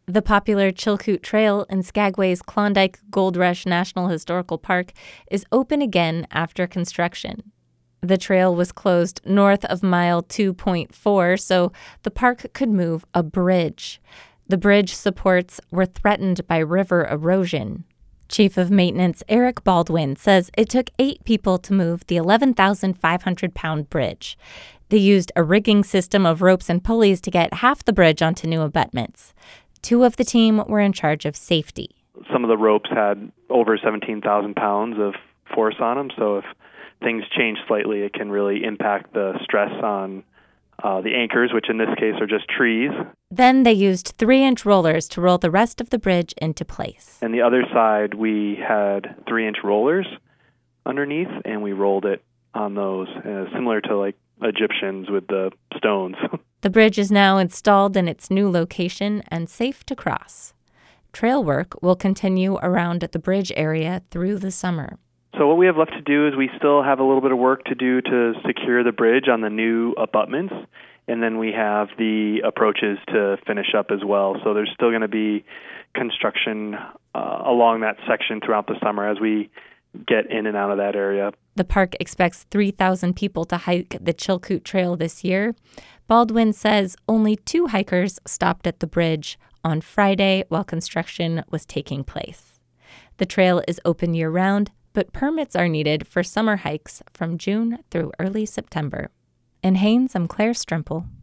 The popular Chilkoot Trail in Skagway's Klondike Gold Rush National Historical Park is open again after construction. The trail was closed north of mile 2.4, so the park could move a bridge. The bridge supports were threatened by river erosion. Chief of Maintenance Eric Baldwin says it took 8 people to move the 11,500-pound bridge. They used a rigging system of ropes and pulleys to get half the bridge onto new abutments. 2 of the team were in charge of safety. Some of the ropes had over 17,000 pounds of force on them, so if things change slightly, it can really impact the stress on the anchors, which in this case are just trees. Then they used 3-inch rollers to roll the rest of the bridge into place. And the other side, we had 3-inch rollers underneath, and we rolled it on those, similar to like Egyptians with the stones. The bridge is now installed in its new location and safe to cross. Trail work will continue around the bridge area through the summer. So what we have left to do is we still have a little bit of work to do to secure the bridge on the new abutments, and then we have the approaches to finish up as well. So there's still going to be construction along that section throughout the summer as we get in and out of that area. The park expects 3,000 people to hike the Chilkoot Trail this year. Baldwin says only 2 hikers stopped at the bridge on Friday while construction was taking place. The trail is open year-round, but permits are needed for summer hikes from June through early September. In Haines, I'm Claire Strimple.